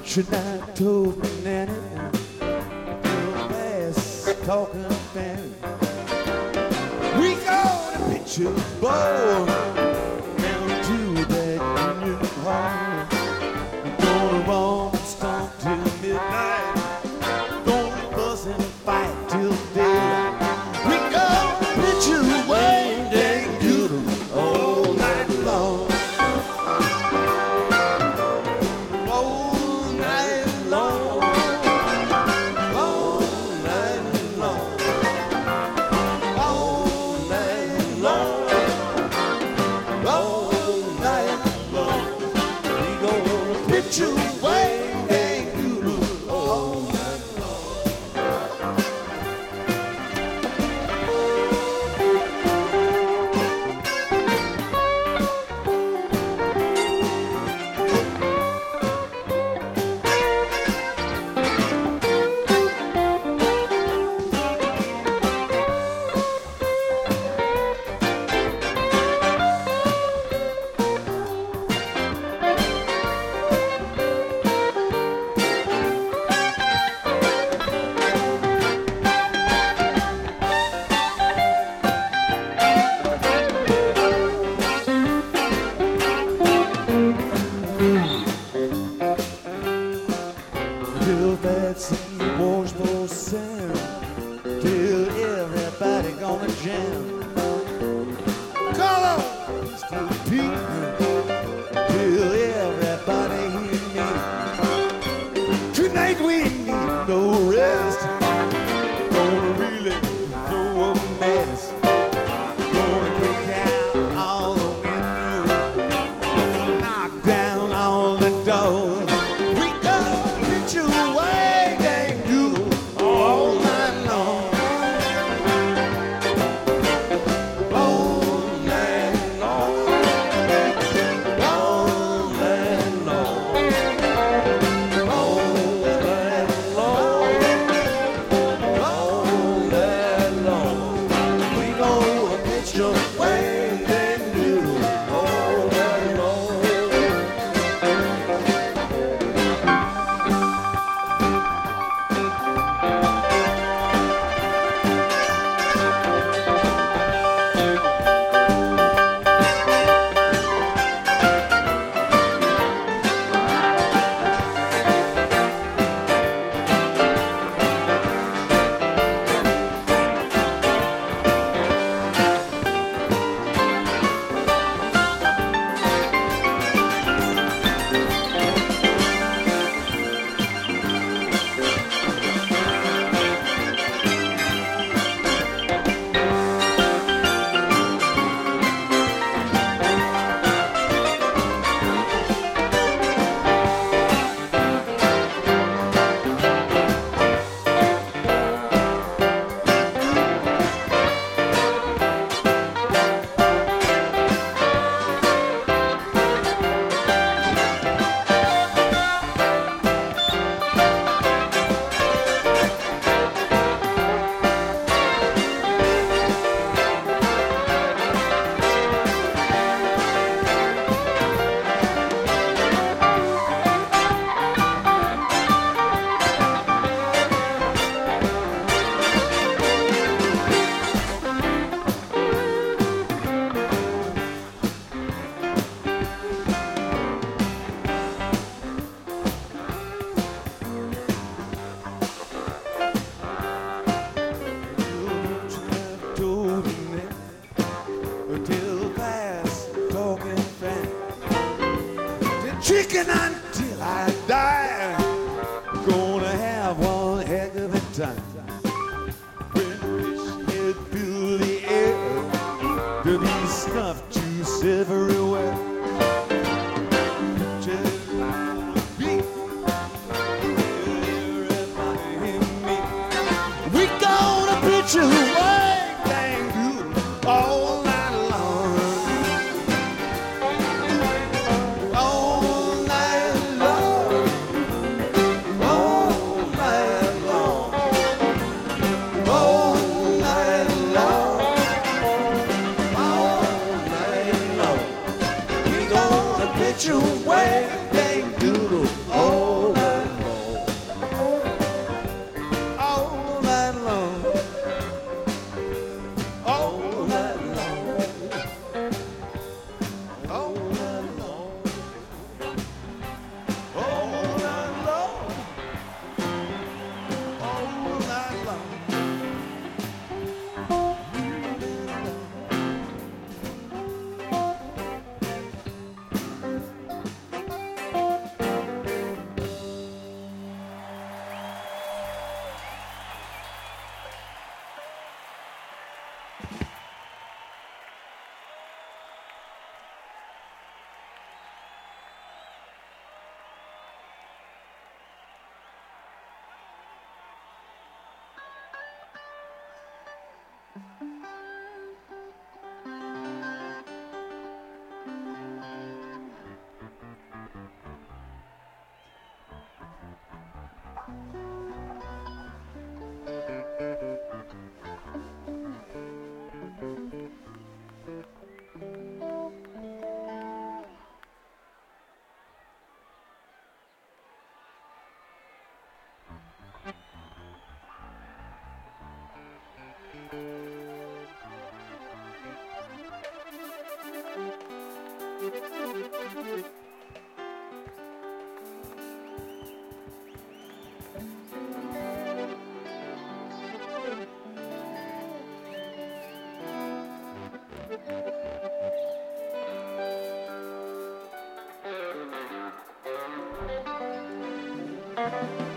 country night told me nanny, real fast talking fanny. We gonna pitch a ball down to that Union Hall. We're gonna roam and stomp till midnight, gonna fuss and fight till daylight. We gonna pitch a way dang good all night long. Till that sea wash for sand, till everybody gonna jam. Colors to Pete, till everybody hear me. Tonight we need no rest, gonna really throw a mess. Gonna break out all the windows, gonna knock down all the doors. Chicken until I die, gonna have one heck of a time. British head fill the air, there'll be snuff juice everywhere. Just beat everybody in me. We gonna pitch a way dang good all night long. Your way, dang doodle, all night. Thank you.